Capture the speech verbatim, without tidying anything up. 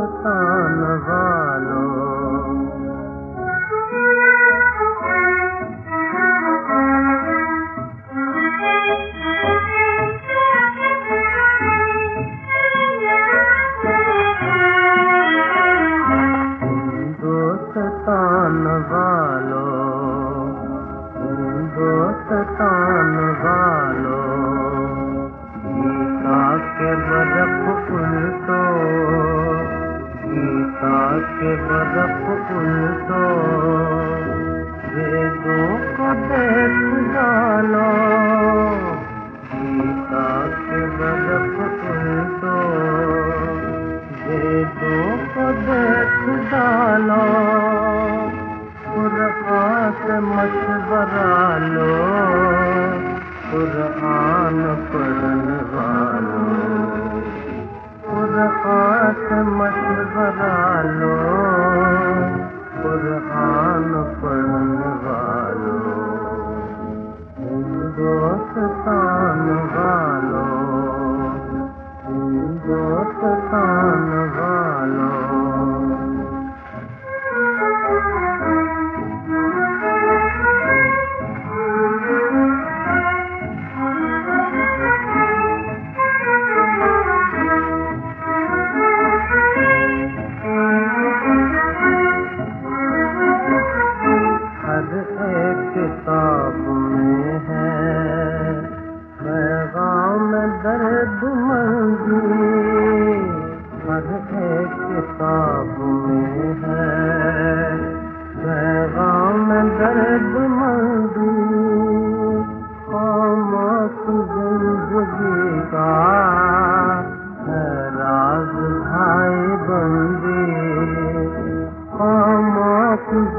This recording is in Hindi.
हिंदुस्तान वालों। हिंदुस्तान वालों, हिंदुस्तान वालों, गीता के बरफ उल्टो, गीता के बरफ उल्टो, वेदों को देख डालो, गीता के बरफ उल्टो, वेदों को देख डालो, कुरान से मशवरा लो, कुरान पढ़ने वालों, कुरान से मशवरा लो, कुरान पढ़ने वालों। हिंदुस्तान वालों, हिंदुस्तान वालों। किताब में है पैगाम दर्द मंदी, हर एक किताब में है पैगाम दर्द मंदी, खामोश जिंदगी का है राज भाई बंदी, खामोश